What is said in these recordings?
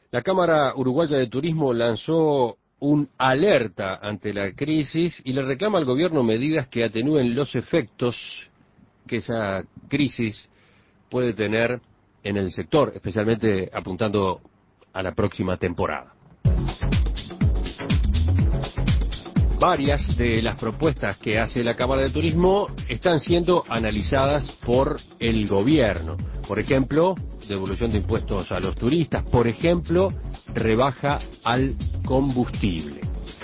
La Cámara Uruguaya de Turismo lanzó un alerta ante la crisis y le reclama al gobierno medidas que atenúen los efectos que esa crisis puede tener en el sector, especialmente apuntando a la próxima temporada. Varias de las propuestas que hace la Cámara de Turismo están siendo analizadas por el gobierno. Por ejemplo, devolución de impuestos a los turistas. Por ejemplo, rebaja al combustible.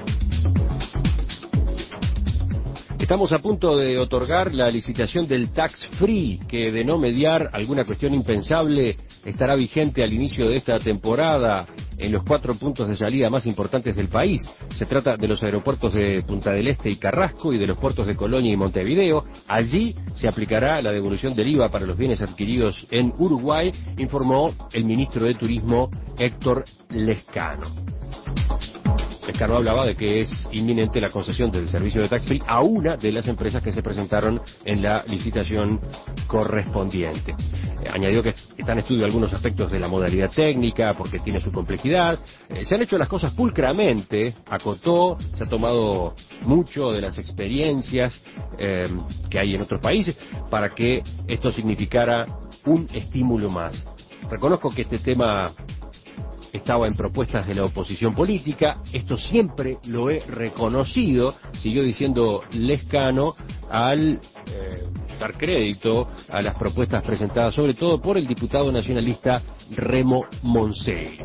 Estamos a punto de otorgar la licitación del Tax Free, que de no mediar alguna cuestión impensable estará vigente al inicio de esta temporada en los 4 puntos de salida más importantes del país. Se trata de los aeropuertos de Punta del Este y Carrasco y de los puertos de Colonia y Montevideo. Allí se aplicará la devolución del IVA para los bienes adquiridos en Uruguay, informó el ministro de Turismo Héctor Lezcano. Lezcano hablaba de que es inminente la concesión del servicio de tax free a una de las empresas que se presentaron en la licitación correspondiente. Añadió que están en estudio algunos aspectos de la modalidad técnica porque tiene su complejidad. Se han hecho las cosas pulcramente, acotó, se ha tomado mucho de las experiencias que hay en otros países para que esto significara un estímulo más. Reconozco que este tema estaba en propuestas de la oposición política, esto siempre lo he reconocido, siguió diciendo Lezcano, al dar crédito a las propuestas presentadas sobre todo por el diputado nacionalista Remo Monsegui.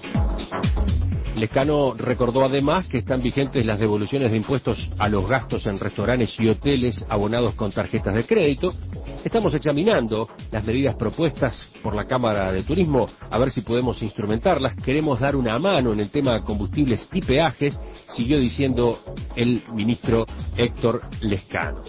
Lezcano recordó además que están vigentes las devoluciones de impuestos a los gastos en restaurantes y hoteles abonados con tarjetas de crédito. Estamos examinando las medidas propuestas por la Cámara de Turismo a ver si podemos instrumentarlas. Queremos dar una mano en el tema de combustibles y peajes, siguió diciendo el ministro Héctor Lezcano.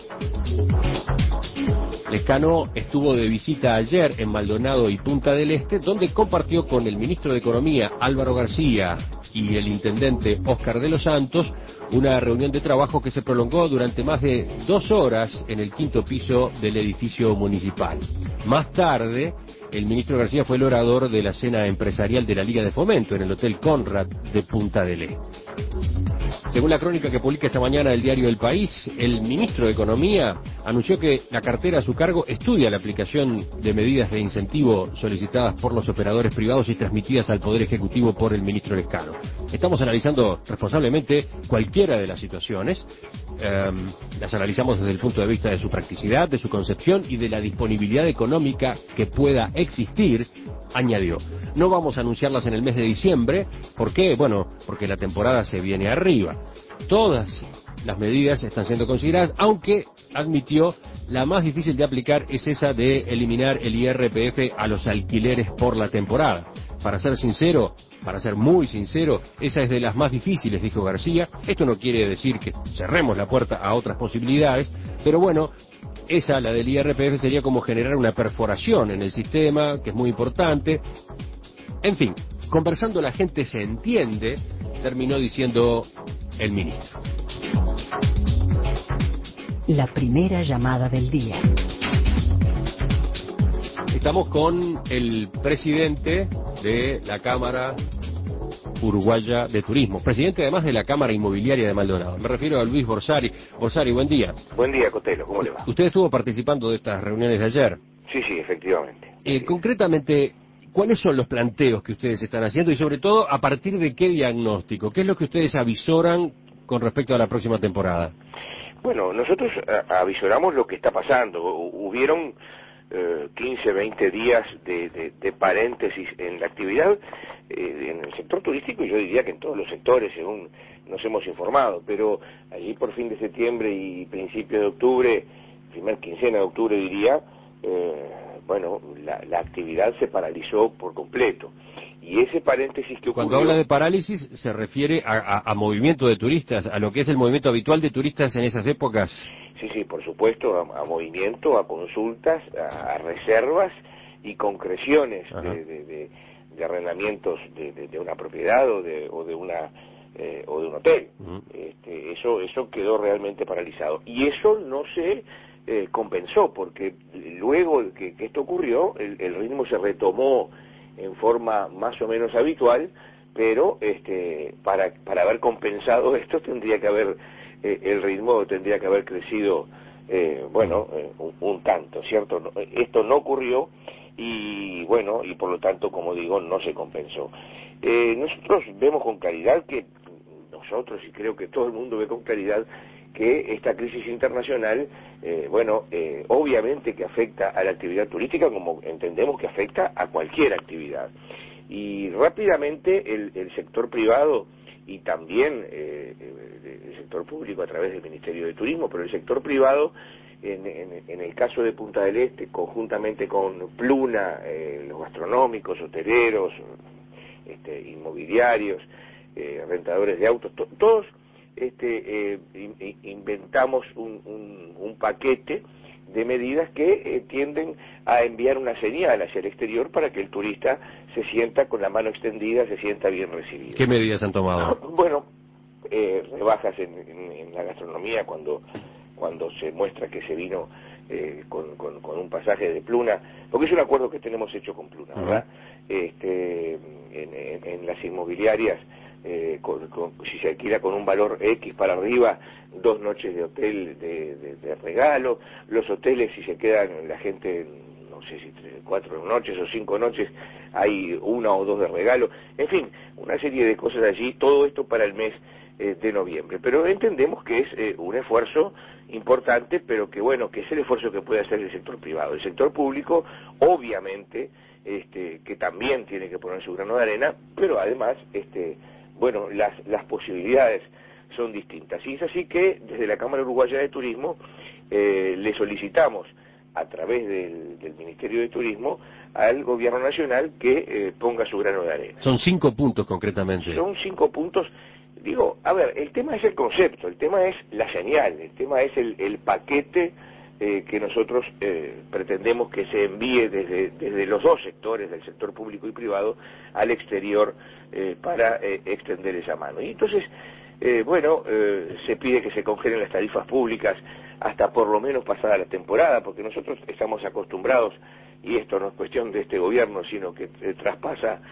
Lezcano estuvo de visita ayer en Maldonado y Punta del Este, donde compartió con el ministro de Economía Álvaro García y el intendente Óscar de los Santos una reunión de trabajo que se prolongó durante más de 2 horas en el 5º piso del edificio municipal. Más tarde, el ministro García fue el orador de la cena empresarial de la Liga de Fomento en el Hotel Conrad de Punta del Este. Según la crónica que publica esta mañana el diario El País, el ministro de Economía anunció que la cartera a su cargo estudia la aplicación de medidas de incentivo solicitadas por los operadores privados y transmitidas al Poder Ejecutivo por el ministro Lezcano. Estamos analizando responsablemente cualquiera de las situaciones, las analizamos desde el punto de vista de su practicidad, de su concepción y de la disponibilidad económica que pueda existir, añadió. No vamos a anunciarlas en el mes de diciembre, ¿por qué? Bueno, porque la temporada se viene arriba. Todas las medidas están siendo consideradas, aunque admitió la más difícil de aplicar es esa de eliminar el IRPF a los alquileres por la temporada. Para ser sincero, para ser muy sincero, esa es de las más difíciles, dijo García. Esto no quiere decir que cerremos la puerta a otras posibilidades, pero bueno, esa, la del IRPF, sería como generar una perforación en el sistema, que es muy importante. En fin, conversando la gente se entiende, terminó diciendo el ministro. La primera llamada del día. Estamos con el presidente de la Cámara Uruguaya de Turismo, presidente además de la Cámara Inmobiliaria de Maldonado. Me refiero a Luis Borsari. Borsari, buen día. Buen día, Cotelo, ¿cómo le va? ¿Usted estuvo participando de estas reuniones de ayer? Sí, efectivamente. Concretamente, ¿cuáles son los planteos que ustedes están haciendo y sobre todo a partir de qué diagnóstico? ¿Qué es lo que ustedes avisoran con respecto a la próxima temporada? Bueno, nosotros avisoramos lo que está pasando. Hubieron 15, 20 días de paréntesis en la actividad en el sector turístico y yo diría que en todos los sectores, según nos hemos informado, pero allí por fin de septiembre y principio de octubre, primer quincena de octubre diría, bueno, la actividad se paralizó por completo. Y ese paréntesis que ocurrió... Cuando habla de parálisis, ¿se refiere a movimiento de turistas, a lo que es el movimiento habitual de turistas en esas épocas? Sí, por supuesto, a movimiento, a consultas, a reservas y concreciones de arrendamientos de una propiedad o de un hotel. Eso quedó realmente paralizado. Y eso no se compensó, porque luego que esto ocurrió, el ritmo se retomó en forma más o menos habitual, pero para haber compensado esto tendría que haber, el ritmo tendría que haber crecido, un tanto, ¿cierto? Esto no ocurrió y bueno, y por lo tanto, como digo, no se compensó. Nosotros vemos con claridad que, nosotros y creo que todo el mundo ve con claridad que esta crisis internacional, obviamente que afecta a la actividad turística como entendemos que afecta a cualquier actividad. Y rápidamente el sector privado y también el sector público a través del Ministerio de Turismo, pero el sector privado, en el caso de Punta del Este, conjuntamente con Pluna, los gastronómicos, hoteleros, inmobiliarios, rentadores de autos, todos inventamos un paquete de medidas que tienden a enviar una señal hacia el exterior para que el turista se sienta con la mano extendida, se sienta bien recibido. ¿Qué medidas han tomado? Bueno, rebajas en la gastronomía cuando se muestra que se vino con un pasaje de Pluna, porque es un acuerdo que tenemos hecho con Pluna, ¿verdad? En las inmobiliarias, si se alquila con un valor X para arriba, 2 noches de hotel de regalo, los hoteles si se quedan la gente, no sé si 4 noches o 5 noches, hay 1 o 2 de regalo, en fin, una serie de cosas allí, todo esto para el mes de noviembre, pero entendemos que es un esfuerzo importante, pero que bueno, que es el esfuerzo que puede hacer el sector privado. El sector público, obviamente, que también tiene que poner su grano de arena, pero además, las posibilidades son distintas. Y es así que desde la Cámara Uruguaya de Turismo le solicitamos a través del Ministerio de Turismo al Gobierno Nacional que ponga su grano de arena. Son 5 puntos concretamente. Son 5 puntos. Digo, a ver, el tema es el concepto, el tema es la señal, el tema es el paquete que nosotros pretendemos que se envíe desde los dos sectores, del sector público y privado, al exterior para extender esa mano. Y entonces, se pide que se congelen las tarifas públicas hasta por lo menos pasada la temporada, porque nosotros estamos acostumbrados, y esto no es cuestión de este gobierno, sino que traspasa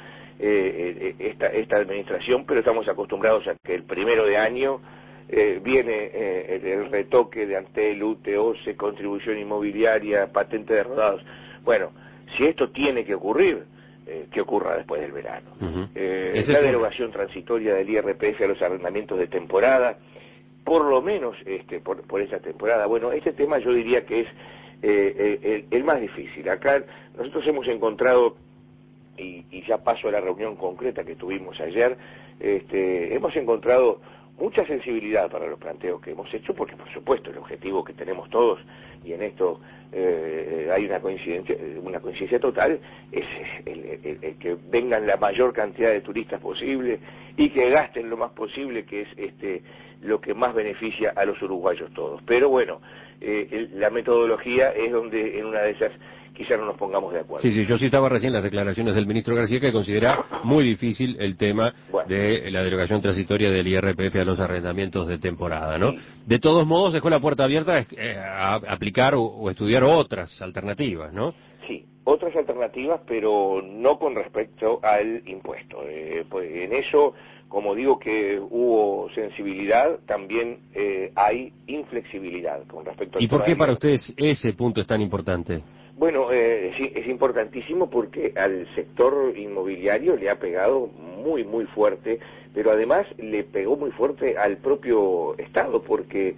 esta administración, pero estamos acostumbrados a que el 1 de año viene el retoque de Antel, UTE, OCE, contribución inmobiliaria, patente de rodados. Bueno, si esto tiene que ocurrir, que ocurra después del verano. La derogación transitoria del IRPF a los arrendamientos de temporada, por lo menos por esa temporada. Bueno, este tema yo diría que es el más difícil. Acá nosotros hemos encontrado, y ya paso a la reunión concreta que tuvimos ayer, hemos encontrado mucha sensibilidad para los planteos que hemos hecho, porque por supuesto el objetivo que tenemos todos, y en esto hay una coincidencia total, es el que vengan la mayor cantidad de turistas posible y que gasten lo más posible, que es lo que más beneficia a los uruguayos todos. Pero bueno, la metodología es donde en una de esas quizá no nos pongamos de acuerdo. Sí, yo citaba recién las declaraciones del ministro García, que considera muy difícil el tema de la derogación transitoria del IRPF a los arrendamientos de temporada, ¿no? Sí. De todos modos, dejó la puerta abierta a aplicar o estudiar otras alternativas, ¿no? Sí, otras alternativas, pero no con respecto al impuesto. Pues en eso, como digo que hubo sensibilidad, también hay inflexibilidad con respecto al... ¿Y por qué para ustedes ese punto es tan importante? Bueno, sí, es importantísimo porque al sector inmobiliario le ha pegado muy, muy fuerte, pero además le pegó muy fuerte al propio Estado, porque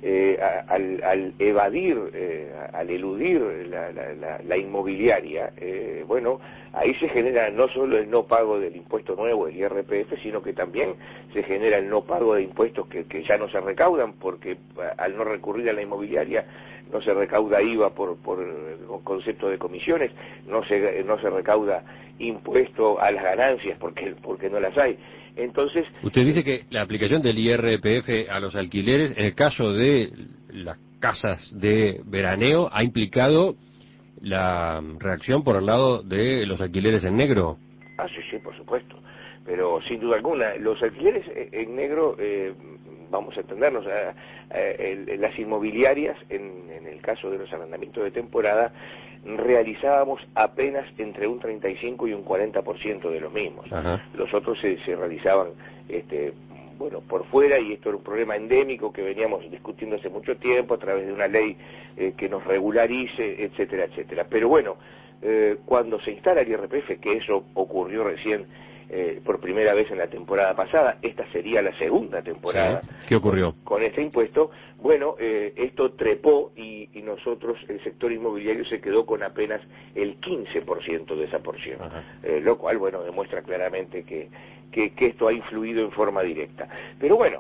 al evadir, al eludir la inmobiliaria, ahí se genera no solo el no pago del impuesto nuevo, el IRPF, sino que también se genera el no pago de impuestos que ya no se recaudan, porque al no recurrir a la inmobiliaria no se recauda IVA por concepto de comisiones, no se recauda impuesto a las ganancias porque no las hay. Entonces, usted dice que la aplicación del IRPF a los alquileres, en el caso de las casas de veraneo, ha implicado la reacción por el lado de los alquileres en negro. Sí, por supuesto. Pero sin duda alguna, los alquileres en negro vamos a entendernos, las inmobiliarias, en el caso de los arrendamientos de temporada, realizábamos apenas entre un 35 y un 40% de los mismos. Ajá. Los otros se realizaban bueno, por fuera, y esto era un problema endémico que veníamos discutiendo hace mucho tiempo a través de una ley que nos regularice, etcétera, etcétera. Pero bueno, cuando se instala el IRPF, que eso ocurrió recién por primera vez en la temporada pasada, esta sería la segunda temporada. Sí. ¿Qué ocurrió? Con este impuesto, bueno, esto trepó y nosotros, el sector inmobiliario, se quedó con apenas el 15% de esa porción, lo cual, bueno, demuestra claramente que esto ha influido en forma directa. Pero bueno,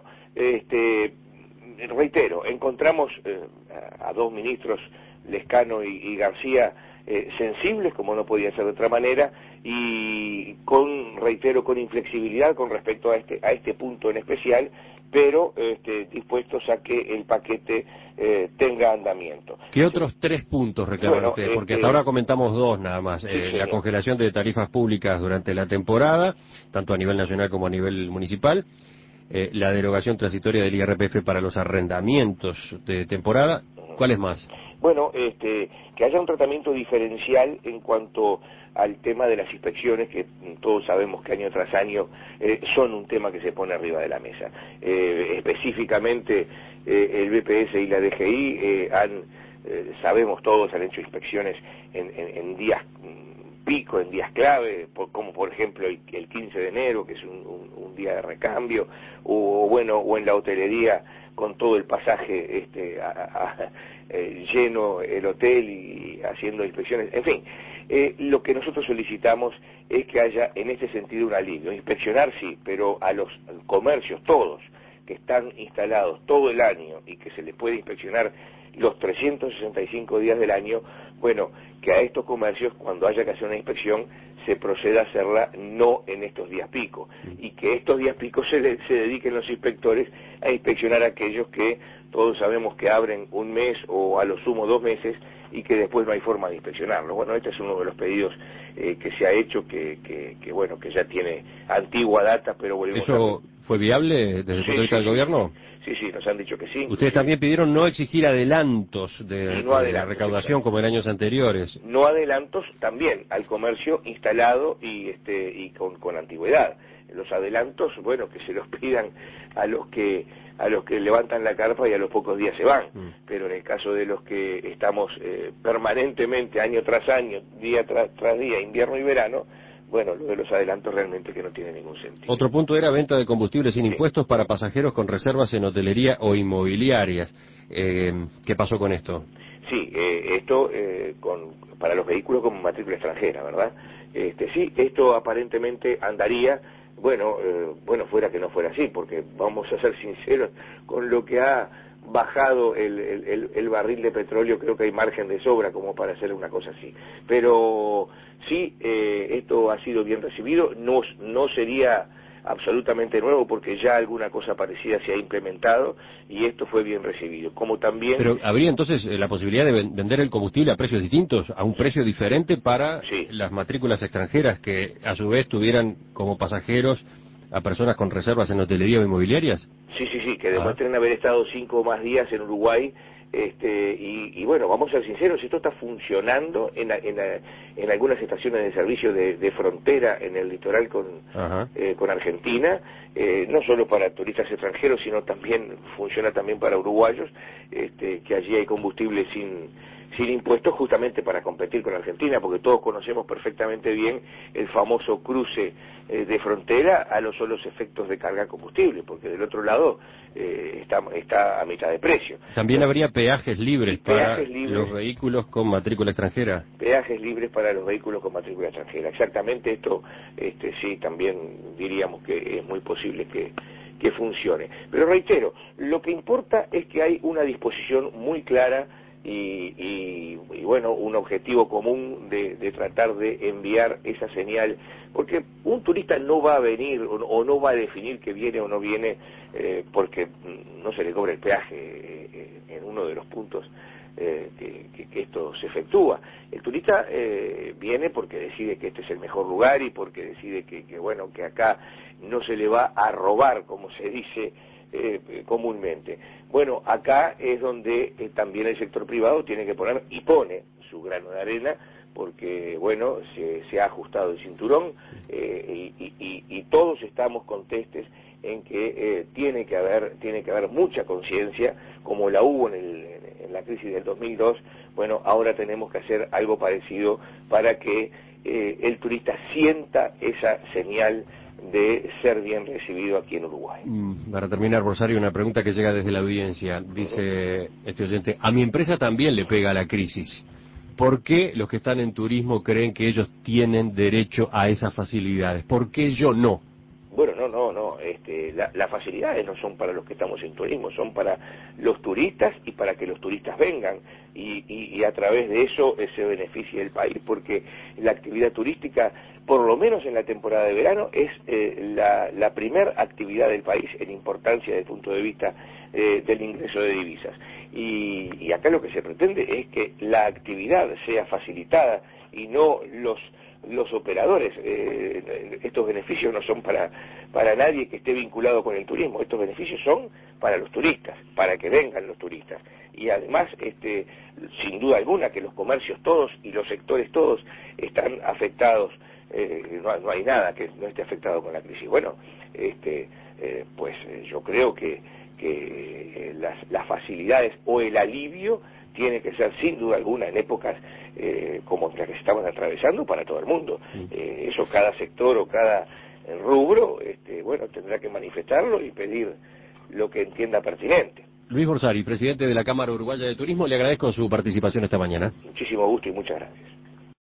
reitero, encontramos a dos ministros, Lescano y García, sensibles, como no podía ser de otra manera, y reitero, con inflexibilidad con respecto a este punto en especial, pero dispuestos a que el paquete tenga andamiento. ¿Qué otros 3 puntos reclaman ustedes? Porque hasta ahora comentamos 2 nada más. Sí, la congelación de tarifas públicas durante la temporada, tanto a nivel nacional como a nivel municipal, la derogación transitoria del IRPF para los arrendamientos de temporada. ¿Cuáles más? Bueno, que haya un tratamiento diferencial en cuanto al tema de las inspecciones, que todos sabemos que año tras año son un tema que se pone arriba de la mesa. Específicamente el BPS y la DGI sabemos todos, han hecho inspecciones en días pico, en días clave, como por ejemplo el 15 de enero, que es un día de recambio, o en la hotelería, con todo el pasaje lleno el hotel y haciendo inspecciones, en fin. Lo que nosotros solicitamos es que haya en este sentido un alivio. Inspeccionar sí, pero a los comercios, todos, que están instalados todo el año y que se les puede inspeccionar los 365 días del año, bueno, que a estos comercios, cuando haya que hacer una inspección, se proceda a hacerla no en estos días pico, y que estos días picos se dediquen los inspectores a inspeccionar a aquellos que todos sabemos que abren un mes o a lo sumo 2 meses y que después no hay forma de inspeccionarlo. Bueno, este es uno de los pedidos que se ha hecho, que bueno, que ya tiene antigua data, pero volvemos ¿Eso fue viable desde el punto de vista del gobierno? Sí, nos han dicho que sí. Ustedes también pidieron no exigir adelantos de la recaudación como en años anteriores. No adelantos también al comercio instalado y con antigüedad. Los adelantos, bueno, que se los pidan a los que levantan la carpa y a los pocos días se van. Pero en el caso de los que estamos permanentemente, año tras año, día tras día, invierno y verano, bueno, lo de los adelantos realmente que no tiene ningún sentido. Otro punto era venta de combustible sin impuestos para pasajeros con reservas en hotelería o inmobiliarias. ¿Qué pasó con esto? Sí, esto para los vehículos con matrícula extranjera, ¿verdad? Sí, esto aparentemente andaría, bueno, fuera que no fuera así, porque vamos a ser sinceros, con lo que ha bajado el barril de petróleo, creo que hay margen de sobra como para hacer una cosa así. Pero sí, esto ha sido bien recibido, no sería absolutamente nuevo porque ya alguna cosa parecida se ha implementado y esto fue bien recibido, como también... Pero ¿habría entonces la posibilidad de vender el combustible a precios distintos, a un precio diferente para las matrículas extranjeras que a su vez tuvieran como pasajeros a personas con reservas en hotelería o inmobiliarias? Sí, que demuestren haber estado 5 o más días en Uruguay, y bueno, vamos a ser sinceros, esto está funcionando en algunas estaciones de servicio de frontera en el litoral con Argentina, no solo para turistas extranjeros, sino también funciona también para uruguayos, que allí hay combustible sin impuestos, justamente para competir con Argentina, porque todos conocemos perfectamente bien el famoso cruce de frontera a los solos efectos de carga combustible, porque del otro lado está a mitad de precio. ¿También habría peajes libres para los vehículos con matrícula extranjera? Peajes libres para los vehículos con matrícula extranjera, exactamente. Esto sí, también diríamos que es muy posible que funcione. Pero reitero, lo que importa es que hay una disposición muy clara y bueno, un objetivo común de tratar de enviar esa señal, porque un turista no va a venir o no va a definir que viene o no viene porque no se le cobra el peaje en uno de los puntos que esto se efectúa. El turista viene porque decide que este es el mejor lugar y porque decide que bueno, que acá no se le va a robar, como se dice comúnmente. Bueno, acá es donde también el sector privado tiene que poner y pone su grano de arena, porque bueno, se ha ajustado el cinturón y todos estamos contestes en que tiene que haber mucha conciencia, como la hubo en la crisis del 2002. Bueno, ahora tenemos que hacer algo parecido para que el turista sienta esa señal de ser bien recibido aquí en Uruguay. Para terminar, Rosario, una pregunta que llega desde la audiencia. Dice este oyente: a mi empresa también le pega la crisis. ¿Por qué los que están en turismo creen que ellos tienen derecho a esas facilidades? ¿Por qué yo no? Bueno, no. Las facilidades no son para los que estamos en turismo, son para los turistas y para que los turistas vengan y a través de eso se beneficie el país, porque la actividad turística, por lo menos en la temporada de verano, es la primer actividad del país en importancia desde el punto de vista del ingreso de divisas. Y acá lo que se pretende es que la actividad sea facilitada y no los operadores. Estos beneficios no son para nadie que esté vinculado con el turismo, estos beneficios son para los turistas, para que vengan los turistas. Y además, sin duda alguna, que los comercios todos y los sectores todos están afectados, no hay nada que no esté afectado con la crisis. Bueno, pues yo creo que las facilidades o el alivio tiene que ser sin duda alguna en épocas como las que estamos atravesando para todo el mundo. Eso cada sector o cada rubro, bueno, tendrá que manifestarlo y pedir lo que entienda pertinente. Luis Borsari, presidente de la Cámara Uruguaya de Turismo, le agradezco su participación esta mañana. Muchísimo gusto y muchas gracias.